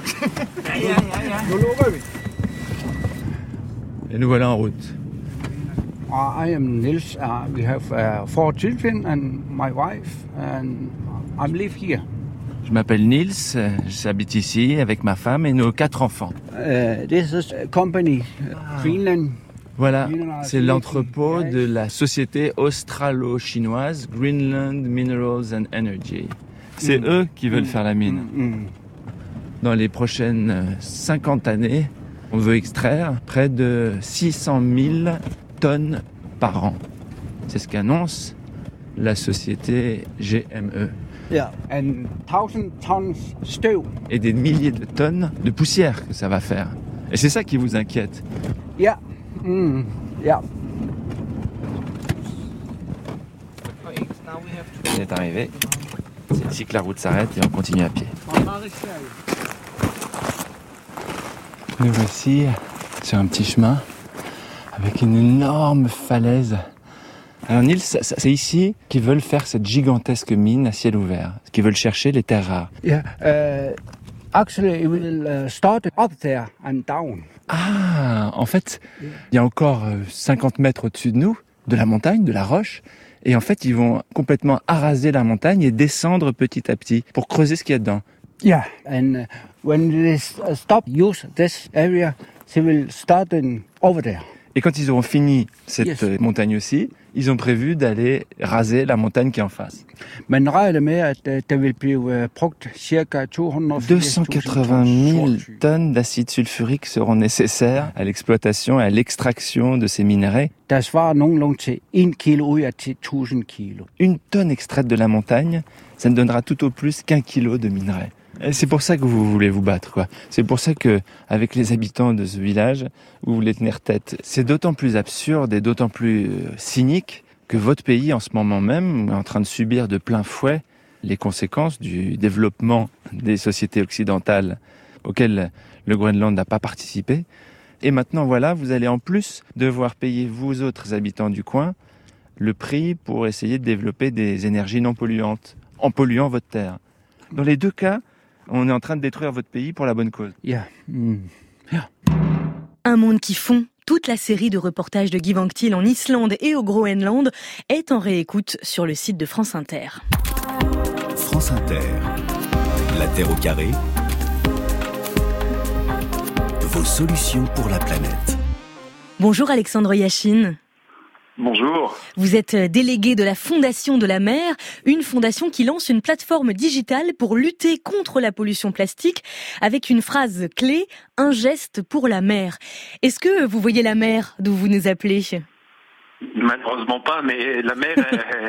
Et nous voilà en route. I am Nils. We have 4 children and my wife, and I live here. Je m'appelle Nils, j'habite ici avec ma femme et nos 4 enfants. This is a company, Greenland. Voilà, c'est l'entrepôt de la société australo-chinoise Greenland Minerals and Energy. C'est eux qui veulent faire la mine. Dans les prochaines 50 années, on veut extraire près de 600 000 tonnes par an. C'est ce qu'annonce la société GME. Yeah. And 1,000 tons steel. Et des milliers de tonnes de poussière que ça va faire. Et c'est ça qui vous inquiète. Yeah. Yeah. On est arrivé. C'est ici que la route s'arrête et on continue à pied. Nous voici sur un petit chemin avec une énorme falaise. Alors Niels, c'est ici qu'ils veulent faire cette gigantesque mine à ciel ouvert, qu'ils veulent chercher les terres rares. Yeah, actually, it will start up there and down. Ah, en fait, il y a encore 50 mètres au-dessus de nous, de la montagne, de la roche, et en fait, ils vont complètement araser la montagne et descendre petit à petit pour creuser ce qu'il y a dedans. Yeah, and when they stop use this area, they will start over there. Et quand ils auront fini cette montagne aussi, ils ont prévu d'aller raser la montagne qui est en face. 280 000 tonnes d'acide sulfurique seront nécessaires à l'exploitation et à l'extraction de ces minerais. Une tonne extraite de la montagne, ça ne donnera tout au plus qu'1 kilo de minerais. Et c'est pour ça que vous voulez vous battre, quoi. C'est pour ça que, avec les habitants de ce village, vous voulez tenir tête. C'est d'autant plus absurde et d'autant plus cynique que votre pays, en ce moment même, est en train de subir de plein fouet les conséquences du développement des sociétés occidentales auxquelles le Groenland n'a pas participé. Et maintenant, voilà, vous allez en plus devoir payer, vous autres habitants du coin, le prix pour essayer de développer des énergies non polluantes, en polluant votre terre. Dans les deux cas, on est en train de détruire votre pays pour la bonne cause. Yeah. Un monde qui fond. Toute la série de reportages de Guy Vanctil en Islande et au Groenland est en réécoute sur le site de France Inter. France Inter. La Terre au carré. Vos solutions pour la planète. Bonjour Alexandre Yachine. Bonjour. Vous êtes délégué de la Fondation de la mer, une fondation qui lance une plateforme digitale pour lutter contre la pollution plastique avec une phrase clé, un geste pour la mer. Est-ce que vous voyez la mer d'où vous nous appelez ? Malheureusement pas, mais la mer,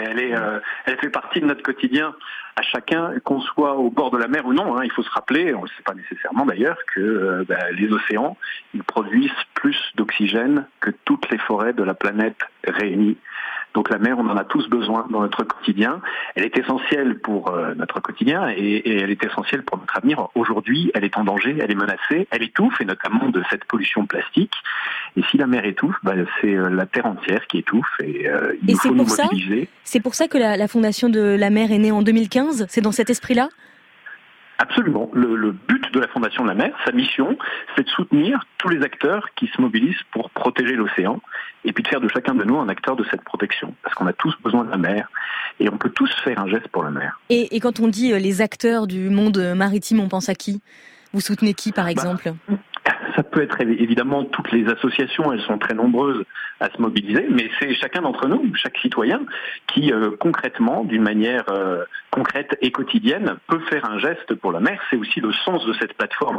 elle fait partie de notre quotidien. À chacun, qu'on soit au bord de la mer ou non, il faut se rappeler, on ne le sait pas nécessairement d'ailleurs, que les océans, ils produisent plus d'oxygène que toutes les forêts de la planète réunies. Donc la mer, on en a tous besoin dans notre quotidien. Elle est essentielle pour notre quotidien et elle est essentielle pour notre avenir. Aujourd'hui, elle est en danger, elle est menacée, elle étouffe, et notamment de cette pollution plastique. Et si la mer étouffe, c'est la terre entière qui étouffe et il faut nous mobiliser. C'est pour ça que la Fondation de la mer est née en 2015 ? C'est dans cet esprit-là ? Absolument. Le but de la Fondation de la mer, sa mission, c'est de soutenir tous les acteurs qui se mobilisent pour protéger l'océan et puis de faire de chacun de nous un acteur de cette protection. Parce qu'on a tous besoin de la mer et on peut tous faire un geste pour la mer. Et quand on dit les acteurs du monde maritime, on pense à qui ? Vous soutenez qui, par exemple ? Ça peut être évidemment toutes les associations, elles sont très nombreuses à se mobiliser, mais c'est chacun d'entre nous, chaque citoyen, qui concrètement, d'une manière concrète et quotidienne, peut faire un geste pour la mer. C'est aussi le sens de cette plateforme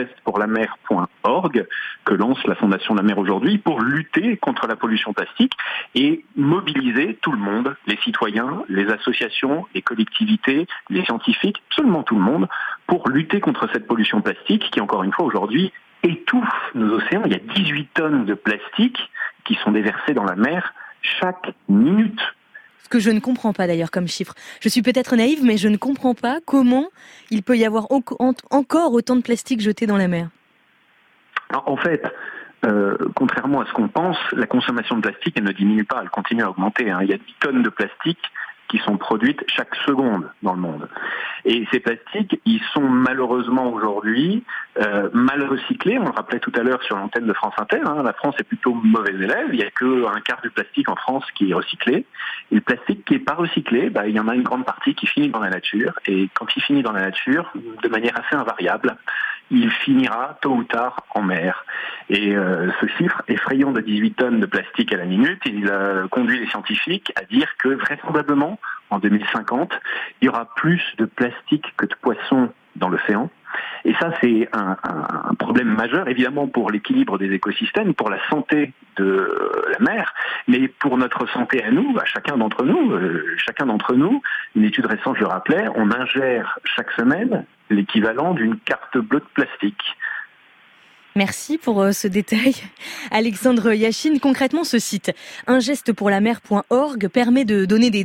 ungestepourlamer.org que lance la Fondation de la mer aujourd'hui pour lutter contre la pollution plastique et mobiliser tout le monde, les citoyens, les associations, les collectivités, les scientifiques, absolument tout le monde, pour lutter contre cette pollution plastique qui, encore une fois, aujourd'hui, étouffe nos océans. Il y a 18 tonnes de plastique qui sont déversées dans la mer chaque minute. Ce que je ne comprends pas d'ailleurs comme chiffre. Je suis peut-être naïve, mais je ne comprends pas comment il peut y avoir encore autant de plastique jeté dans la mer. Alors, en fait, contrairement à ce qu'on pense, la consommation de plastique, elle ne diminue pas, elle continue à augmenter. Il y a 10 tonnes de plastique qui sont produites chaque seconde dans le monde. Et ces plastiques, ils sont malheureusement aujourd'hui mal recyclés. On le rappelait tout à l'heure sur l'antenne de France Inter, la France est plutôt mauvais élève. Il n'y a qu'un quart du plastique en France qui est recyclé. Et le plastique qui n'est pas recyclé, il y en a une grande partie qui finit dans la nature. Et quand il finit dans la nature, de manière assez invariable, il finira tôt ou tard en mer. Et ce chiffre effrayant de 18 tonnes de plastique à la minute, il conduit les scientifiques à dire que vraisemblablement, en 2050, il y aura plus de plastique que de poissons dans l'océan. Et ça, c'est un problème majeur, évidemment, pour l'équilibre des écosystèmes, pour la santé de la mer, mais pour notre santé à nous, à chacun d'entre nous. Une étude récente, je le rappelais, on ingère chaque semaine l'équivalent d'une carte bleue de plastique. Merci pour ce détail. Alexandre Yachine, concrètement, ce site ungestepourlamer.org permet de donner des dons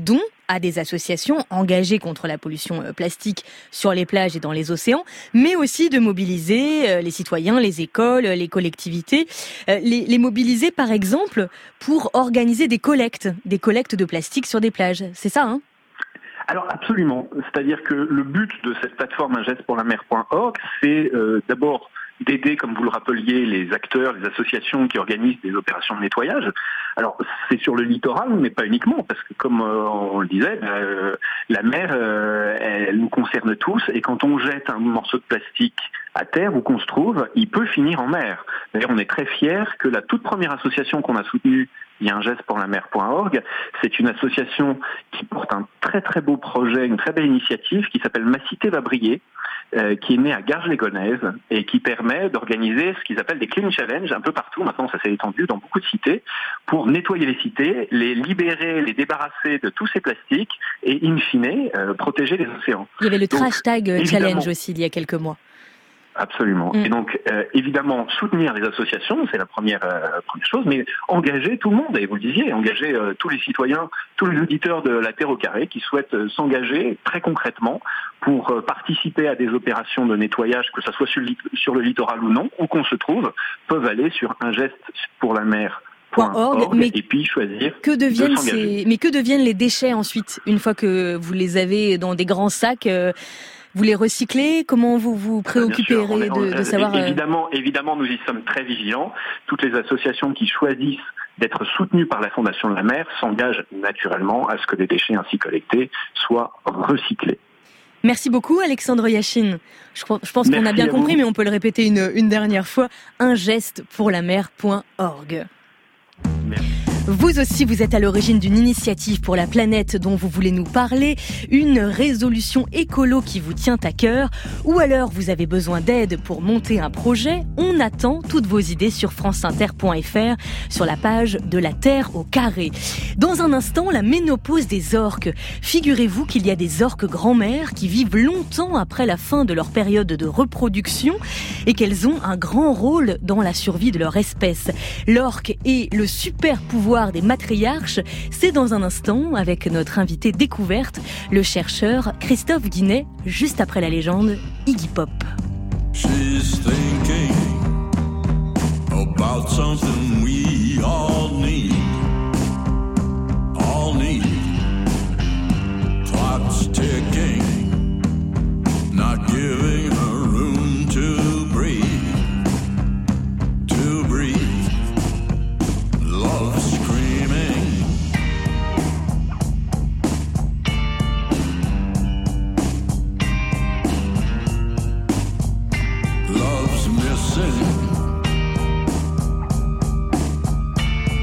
à des associations engagées contre la pollution plastique sur les plages et dans les océans, mais aussi de mobiliser les citoyens, les écoles, les collectivités, les mobiliser par exemple pour organiser des collectes de plastique sur des plages. C'est ça, hein ? Alors absolument, c'est-à-dire que le but de cette plateforme ungestepourlamer.org, c'est d'abord d'aider, comme vous le rappeliez, les acteurs, les associations qui organisent des opérations de nettoyage. Alors, c'est sur le littoral, mais pas uniquement, parce que comme on le disait, la mer, elle nous concerne tous, et quand on jette un morceau de plastique à terre où qu'on se trouve, il peut finir en mer. D'ailleurs, on est très fiers que la toute première association qu'on a soutenue via ungestepourlamer.org, c'est une association qui porte un très très beau projet, une très belle initiative qui s'appelle Ma Cité va briller, qui est née à Garges-les-Gonesse et qui permet d'organiser ce qu'ils appellent des clean challenge un peu partout. Maintenant, ça s'est étendu dans beaucoup de cités pour nettoyer les cités, les libérer, les débarrasser de tous ces plastiques et, in fine, protéger les océans. Il y avait le trash tag challenge aussi il y a quelques mois. Absolument. Et donc, évidemment, soutenir les associations, c'est la première chose, mais engager tout le monde, et vous le disiez, engager tous les citoyens, tous les auditeurs de la Terre au carré qui souhaitent s'engager très concrètement pour participer à des opérations de nettoyage, que ce soit sur le littoral ou non, où qu'on se trouve, peuvent aller sur ungestepourlamer.org et puis choisir que deviennent les déchets ensuite, une fois que vous les avez dans des grands sacs vous les recyclez? Comment vous vous préoccuperez de savoir... Évidemment, nous y sommes très vigilants. Toutes les associations qui choisissent d'être soutenues par la Fondation de la mer s'engagent naturellement à ce que les déchets ainsi collectés soient recyclés. Merci beaucoup Alexandre Yachine. Je pense qu'on a bien compris, mais on peut le répéter une dernière fois. ungestepourlamer.org. Merci. Vous aussi, vous êtes à l'origine d'une initiative pour la planète dont vous voulez nous parler, une résolution écolo qui vous tient à cœur, ou alors vous avez besoin d'aide pour monter un projet. On attend toutes vos idées sur franceinter.fr, sur la page de la Terre au carré. Dans un instant, la ménopause des orques. Figurez-vous qu'il y a des orques grand-mères qui vivent longtemps après la fin de leur période de reproduction et qu'elles ont un grand rôle dans la survie de leur espèce. L'orque est le super pouvoir des matriarches, c'est dans un instant avec notre invité découverte, le chercheur Christophe Guinet, juste après la légende Iggy Pop. She's thinking about something we all need. Clock's ticking, not giving her room to breathe. Love screaming, love's missing,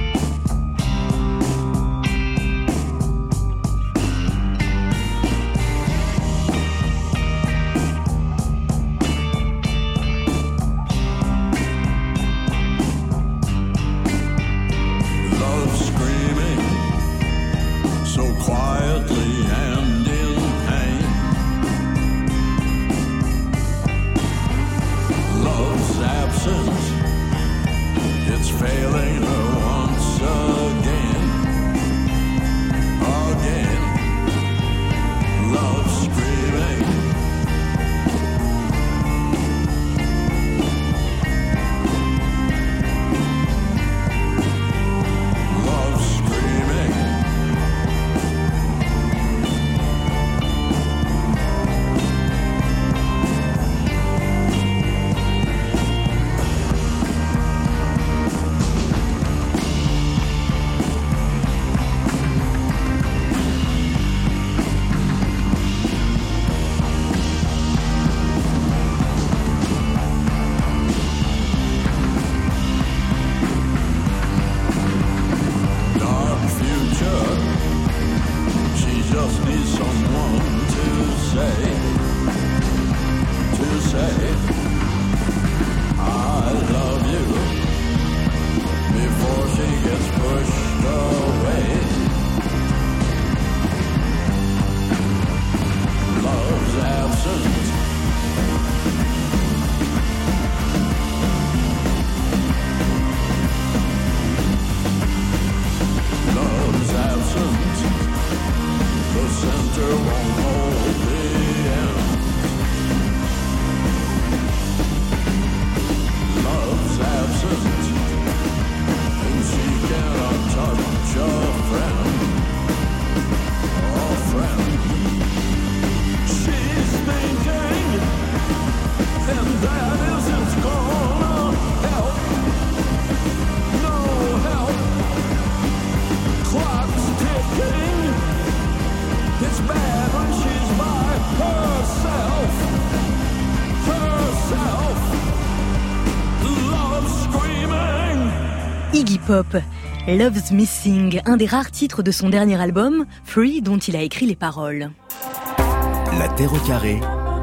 Pop, Love's Missing, un des rares titres de son dernier album, Free, dont il a écrit les paroles. La Terre au carré.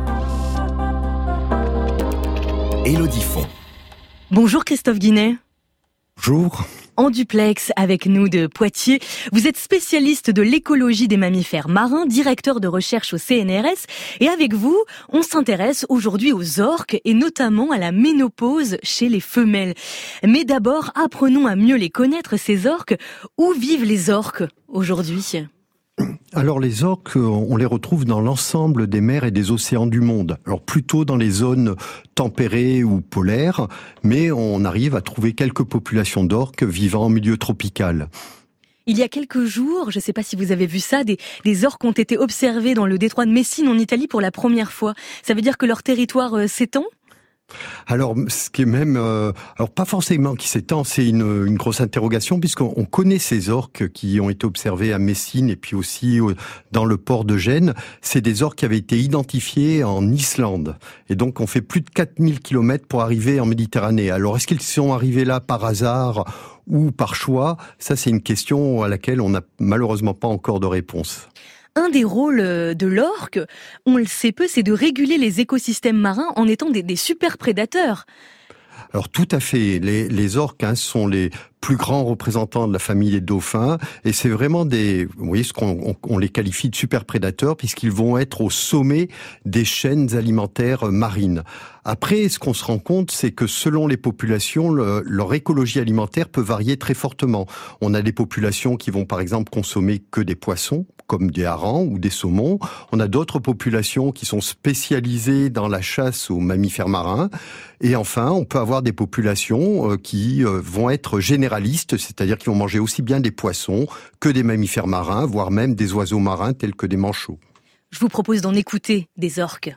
Élodie Font. Bonjour Christophe Guinet. Bonjour. En duplex avec nous de Poitiers, vous êtes spécialiste de l'écologie des mammifères marins, directeur de recherche au CNRS, et avec vous, on s'intéresse aujourd'hui aux orques et notamment à la ménopause chez les femelles. Mais d'abord, apprenons à mieux les connaître, ces orques. Où vivent les orques aujourd'hui ? Alors les orques, on les retrouve dans l'ensemble des mers et des océans du monde. Alors plutôt dans les zones tempérées ou polaires, mais on arrive à trouver quelques populations d'orques vivant en milieu tropical. Il y a quelques jours, je ne sais pas si vous avez vu ça, des orques ont été observés dans le détroit de Messine en Italie pour la première fois. Ça veut dire que leur territoire s'étend ? Alors, ce qui est même, alors pas forcément qui s'étend, c'est une grosse interrogation puisqu'on connaît ces orques qui ont été observés à Messine et puis aussi dans le port de Gênes. C'est des orques qui avaient été identifiés en Islande. Et donc, on fait plus de 4000 km pour arriver en Méditerranée. Alors, est-ce qu'ils sont arrivés là par hasard ou par choix ? Ça, c'est une question à laquelle on n'a malheureusement pas encore de réponse. Un des rôles de l'orque, on le sait peu, c'est de réguler les écosystèmes marins en étant des super prédateurs. Alors tout à fait, les orques sont les plus grands représentants de la famille des dauphins et c'est vraiment vous voyez ce qu'on les qualifie de super prédateurs puisqu'ils vont être au sommet des chaînes alimentaires marines. Après, ce qu'on se rend compte, c'est que selon les populations, leur écologie alimentaire peut varier très fortement. On a des populations qui vont par exemple consommer que des poissons, comme des harengs ou des saumons. On a d'autres populations qui sont spécialisées dans la chasse aux mammifères marins. Et enfin, on peut avoir des populations qui vont être généralistes, c'est-à-dire qui vont manger aussi bien des poissons que des mammifères marins, voire même des oiseaux marins tels que des manchots. Je vous propose d'en écouter des orques.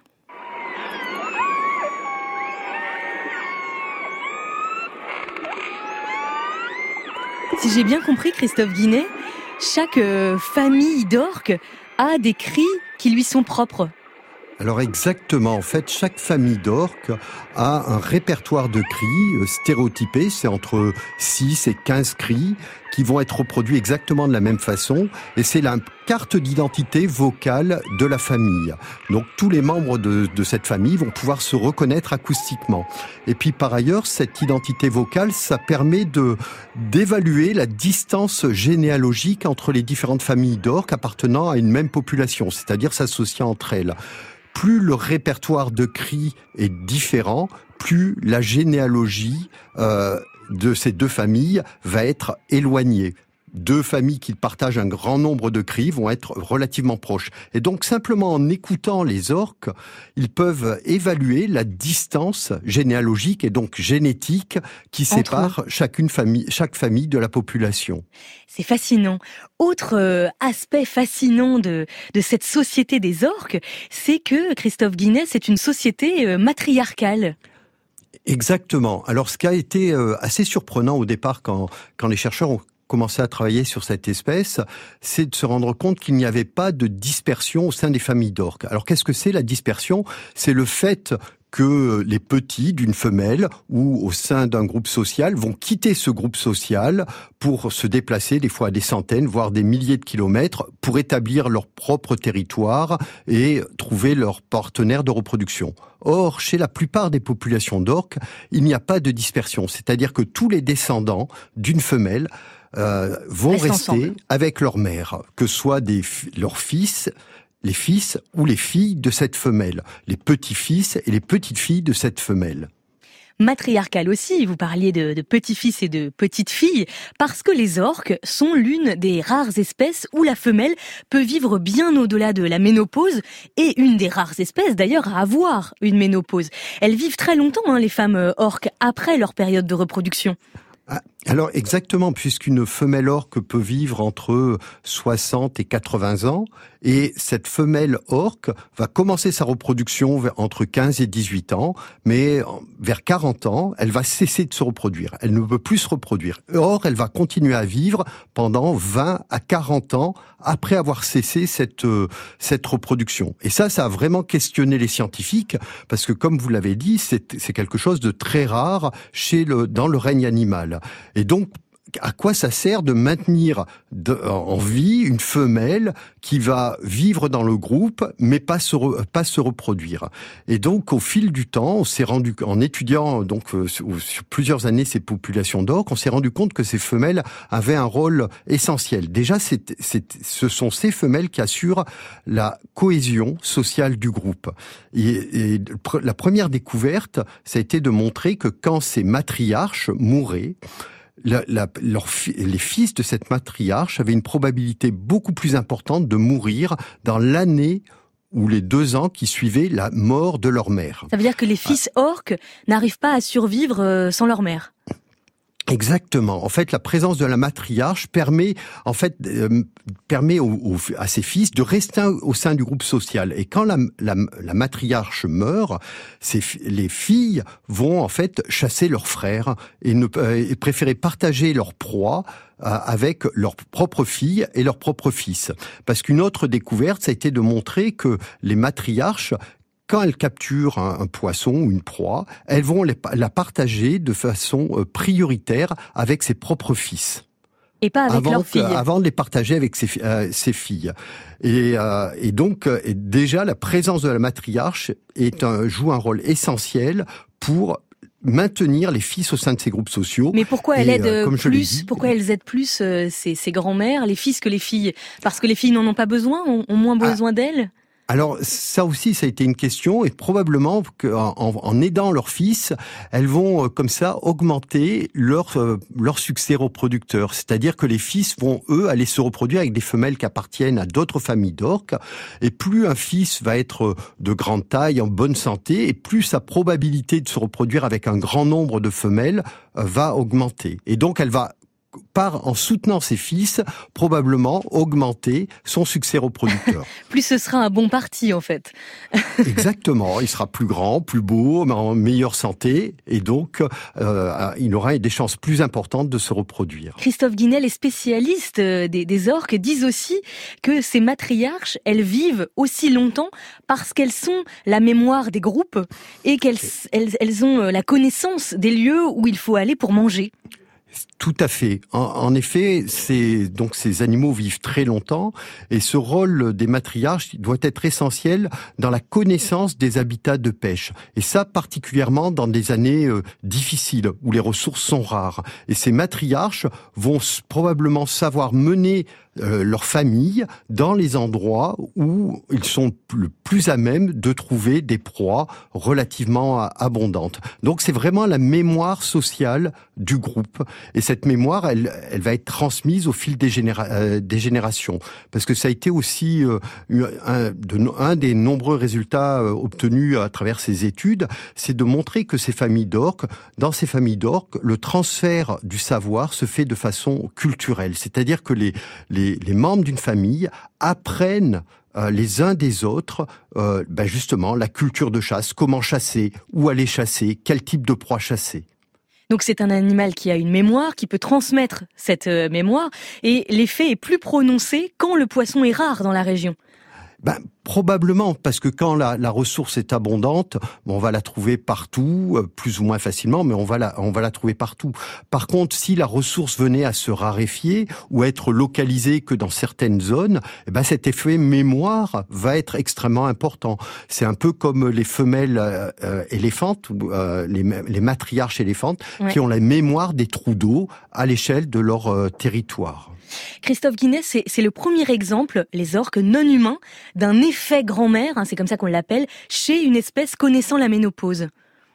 Si j'ai bien compris, Christophe Guinet, chaque famille d'orques a des cris qui lui sont propres. Alors exactement, en fait, chaque famille d'orques a un répertoire de cris stéréotypés, c'est entre 6 et 15 cris qui vont être reproduits exactement de la même façon et c'est la carte d'identité vocale de la famille. Donc tous les membres de cette famille vont pouvoir se reconnaître acoustiquement. Et puis par ailleurs, cette identité vocale, ça permet d'évaluer la distance généalogique entre les différentes familles d'orques appartenant à une même population, c'est-à-dire s'associant entre elles. Plus le répertoire de cris est différent, plus la généalogie de ces deux familles va être éloignée. Deux familles qui partagent un grand nombre de cris vont être relativement proches. Et donc, simplement en écoutant les orques, ils peuvent évaluer la distance généalogique et donc génétique qui sépare chaque famille de la population. C'est fascinant. Autre aspect fascinant de cette société des orques, c'est que, Christophe Guinet, c'est une société matriarcale. Exactement. Alors, ce qui a été assez surprenant au départ quand les chercheurs ont commencé à travailler sur cette espèce, c'est de se rendre compte qu'il n'y avait pas de dispersion au sein des familles d'orques. Alors qu'est-ce que c'est la dispersion ? C'est le fait que les petits d'une femelle ou au sein d'un groupe social vont quitter ce groupe social pour se déplacer des fois à des centaines, voire des milliers de kilomètres pour établir leur propre territoire et trouver leur partenaire de reproduction. Or, chez la plupart des populations d'orques, il n'y a pas de dispersion, c'est-à-dire que tous les descendants d'une femelle vont rester ensemble avec leur mère, que ce soit leurs fils, les fils ou les filles de cette femelle, les petits-fils et les petites-filles de cette femelle. Matriarcal aussi, vous parliez de petits-fils et de petites-filles, parce que les orques sont l'une des rares espèces où la femelle peut vivre bien au-delà de la ménopause, et une des rares espèces d'ailleurs à avoir une ménopause. Elles vivent très longtemps, les femmes orques, après leur période de reproduction. Alors exactement, puisqu'une femelle orque peut vivre entre 60 et 80 ans, et cette femelle orque va commencer sa reproduction entre 15 et 18 ans, mais vers 40 ans, elle va cesser de se reproduire. Elle ne peut plus se reproduire. Or, elle va continuer à vivre pendant 20 à 40 ans après avoir cessé cette reproduction. Et ça a vraiment questionné les scientifiques, parce que comme vous l'avez dit, c'est quelque chose de très rare dans le règne animal. Et donc, à quoi ça sert de maintenir en vie une femelle qui va vivre dans le groupe mais pas se reproduire. Et donc au fil du temps, on s'est rendu, en étudiant donc sur plusieurs années ces populations d'orques, on s'est rendu compte que ces femelles avaient un rôle essentiel. Déjà, ce sont ces femelles qui assurent la cohésion sociale du groupe. Et la première découverte, ça a été de montrer que quand ces matriarches mouraient, les fils de cette matriarche avaient une probabilité beaucoup plus importante de mourir dans l'année ou les 2 ans qui suivaient la mort de leur mère. Ça veut dire que les fils orques n'arrivent pas à survivre sans leur mère. Exactement. En fait, la présence de la matriarche permet à ses fils de rester au sein du groupe social. Et quand la matriarche meurt, les filles vont en fait chasser leurs frères et préférer partager leur proie avec leurs propres filles et leurs propres fils. Parce qu'une autre découverte, ça a été de montrer que les matriarches, quand elles capturent un poisson ou une proie, elles vont la partager de façon prioritaire avec ses propres fils. Et pas avec leurs filles. Avant de les partager avec ses filles. Et donc, déjà, la présence de la matriarche joue un rôle essentiel pour maintenir les fils au sein de ces groupes sociaux. Mais pourquoi elles aident plus ces grands-mères, les fils que les filles? Parce que les filles n'en ont pas besoin, ont moins besoin d'elles? Alors ça aussi, ça a été une question, et probablement qu'en aidant leurs fils, elles vont comme ça augmenter leur succès reproducteur. C'est-à-dire que les fils vont, eux, aller se reproduire avec des femelles qui appartiennent à d'autres familles d'orques, et plus un fils va être de grande taille, en bonne santé, et plus sa probabilité de se reproduire avec un grand nombre de femelles va augmenter. Et donc elle va, en soutenant ses fils, probablement augmenter son succès reproducteur. Plus ce sera un bon parti, en fait. Exactement. Il sera plus grand, plus beau, en meilleure santé, et donc il aura des chances plus importantes de se reproduire. Christophe Guinet, les spécialistes des orques disent aussi que ces matriarches, elles vivent aussi longtemps parce qu'elles sont la mémoire des groupes et qu'elles ont la connaissance des lieux où il faut aller pour manger. Tout à fait. En effet, ces animaux vivent très longtemps, et ce rôle des matriarches doit être essentiel dans la connaissance des habitats de pêche. Et ça, particulièrement dans des années difficiles, où les ressources sont rares. Et ces matriarches vont probablement savoir mener leur famille dans les endroits où ils sont le plus à même de trouver des proies relativement abondantes. Donc c'est vraiment la mémoire sociale du groupe, et cette mémoire, elle va être transmise au fil des générations, parce que ça a été aussi un des nombreux résultats obtenus à travers ces études, c'est de montrer que dans ces familles d'orques, le transfert du savoir se fait de façon culturelle, c'est-à-dire que les membres d'une famille apprennent les uns des autres, justement, la culture de chasse, comment chasser, où aller chasser, quel type de proie chasser. Donc c'est un animal qui a une mémoire, qui peut transmettre cette mémoire, et l'effet est plus prononcé quand le poisson est rare dans la région. Probablement, parce que quand la ressource est abondante, on va la trouver partout, plus ou moins facilement, mais on va la trouver partout. Par contre, si la ressource venait à se raréfier ou à être localisée que dans certaines zones, cet effet mémoire va être extrêmement important. C'est un peu comme les femelles éléphantes, ou les matriarches éléphantes, qui ont la mémoire des trous d'eau à l'échelle de leur territoire. Christophe Guinet, c'est le premier exemple, les orques non humains, d'un effet grand-mère, c'est comme ça qu'on l'appelle, chez une espèce connaissant la ménopause.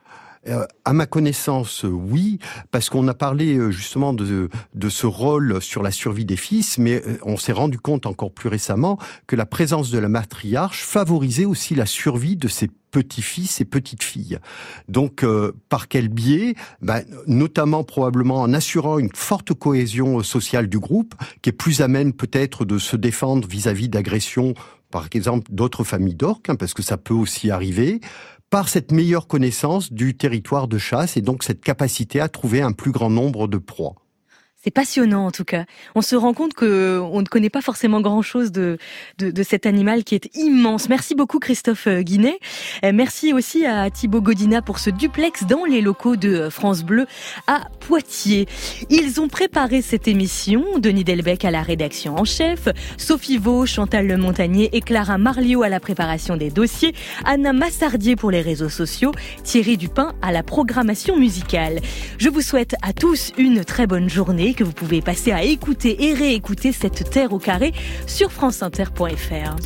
À ma connaissance, oui, parce qu'on a parlé justement de ce rôle sur la survie des fils, mais on s'est rendu compte encore plus récemment que la présence de la matriarche favorisait aussi la survie de ses petits-fils et petites-filles. Donc, par quel biais? Notamment, probablement, en assurant une forte cohésion sociale du groupe, qui est plus amène peut-être de se défendre vis-à-vis d'agressions, par exemple, d'autres familles d'orques, parce que ça peut aussi arriver, par cette meilleure connaissance du territoire de chasse et donc cette capacité à trouver un plus grand nombre de proies. C'est passionnant en tout cas. On se rend compte qu'on ne connaît pas forcément grand-chose de cet animal qui est immense. Merci beaucoup Christophe Guinet. Merci aussi à Thibaut Godina pour ce duplex dans les locaux de France Bleu à Poitiers. Ils ont préparé cette émission, Denis Delbecq à la rédaction en chef, Sophie Vaux, Chantal Le Montagnier et Clara Marliot à la préparation des dossiers, Anna Massardier pour les réseaux sociaux, Thierry Dupin à la programmation musicale. Je vous souhaite à tous une très bonne journée que vous pouvez passer à écouter et réécouter cette Terre au carré sur franceinter.fr.